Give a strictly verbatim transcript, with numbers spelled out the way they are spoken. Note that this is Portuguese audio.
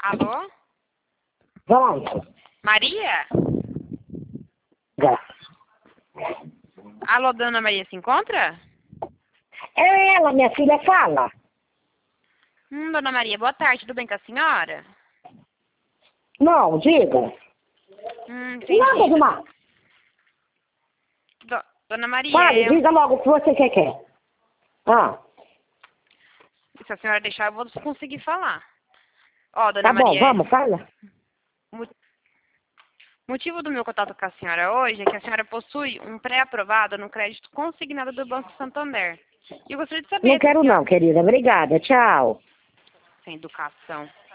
Alô? Pronto. Maria? Já. Alô, dona Maria se encontra? É ela, minha filha, fala. Hum, dona Maria, boa tarde, tudo bem com a senhora? Não, diga. Hum, Nada entendi. demais. Do- Dona Maria, Fale, eu... diga logo o que você quer. quer. Ah, se a senhora deixar, eu vou conseguir falar. Ó, dona tá bom, Maria, vamos, fala. o motivo do meu contato com a senhora hoje é que a senhora possui um pré-aprovado no crédito consignado do Banco Santander. E eu gostaria de Não saber se a quero senhora... não, querida. Obrigada, tchau. Sem educação.